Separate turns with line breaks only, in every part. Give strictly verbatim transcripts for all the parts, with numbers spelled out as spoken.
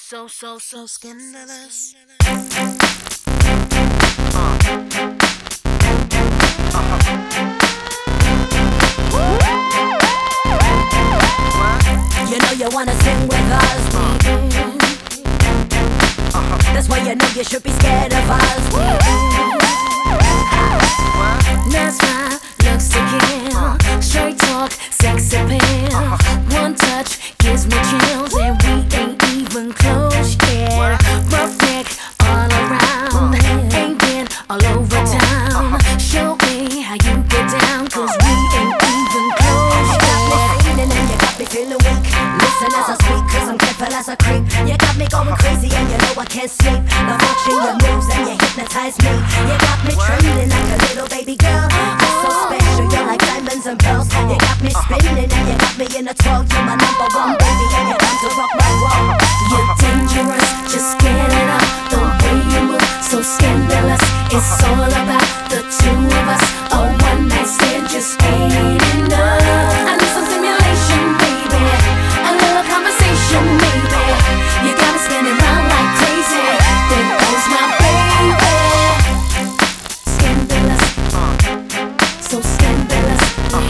so, so, so scandalous.
You know you wanna sing with us. That's why you know you should be scared of us. That's my looks to kill. Straight talk, sex appeal. One touch gives me chills, and we ain't even close yet. Rough neck all around, ain't been all over town. Show me how you get down, cause we ain't even close yet. Feeling and you got me feeling weak. Listen as I speak, cause I'm careful as I creep. You got me going crazy and you know I can't sleep. Now watching your moves and you hypnotize me. You got me trembling like a little baby girl. You're so special, you're like diamonds and pearls. You got me spinning and you got me in a twirl. You're my number one baby and you're time to rock my world. You're dangerous, just get it up. The way you move, so scandalous. It's all about the two of us. A one night stand just ain't enough. I need some stimulation, baby. A little conversation, maybe. You got me spinning round like crazy. There goes my baby. Scandalous, so scandalous,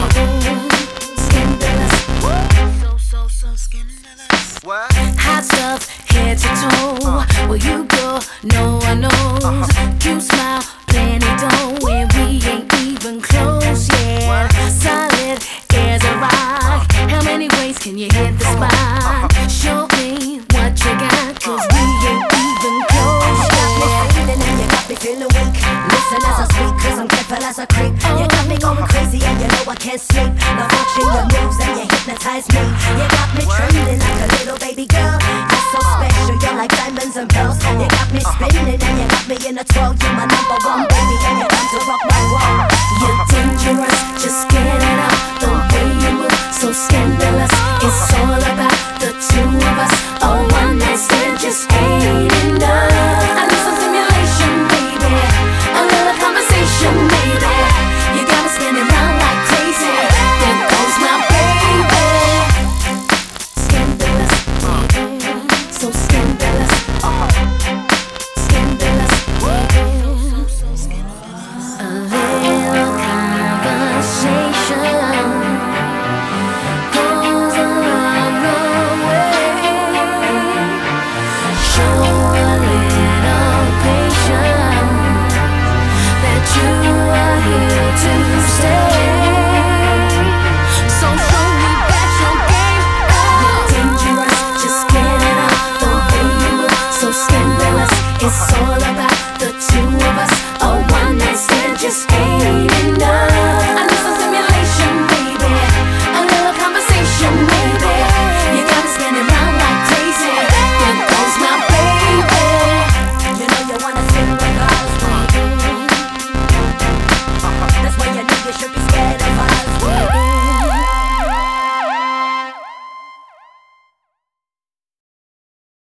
scandalous,
So, so, so scandalous. What?
hot stuff, head to toe. Where you go, no one knows. Cute smile, plenty dough, and we ain't even close yet. Solid as a rock. How many ways can you hit the spot? Show me what you got, cause we ain't even close yet. Feeling and you got me feeling weak. Listen as I speak, cause I'm careful as I creep. You got me going crazy and you know I can't sleep. Now watching your moves and you hypnotize me. You got me trembling like a little baby girl. You're so special, you're like diamonds and pearls. You got me spinning and you got me in a twirl. You're my number one baby and you're time to rock my world. You're dangerous, just get it up. The way you move, so scandalous. It's all about the two of us. A one night stand just ain't enough. I need some stimulation, baby. A little conversation, maybe. You got me spinning round like crazy. There goes my baby. Scandalous, so scandalous, scandalous. A little conversation goes a long way. Show a little patience that you are here to stay. So show me that your game up. You're dangerous, just get it up. The way you move, so scandalous. It's all about the two of us. A one night stand just ain't enough. I need some stimulation, baby. A little conversation, maybe. You got me spinning round like crazy. There goes my baby. You know you wanna sing with us, baby. That's why you know you should be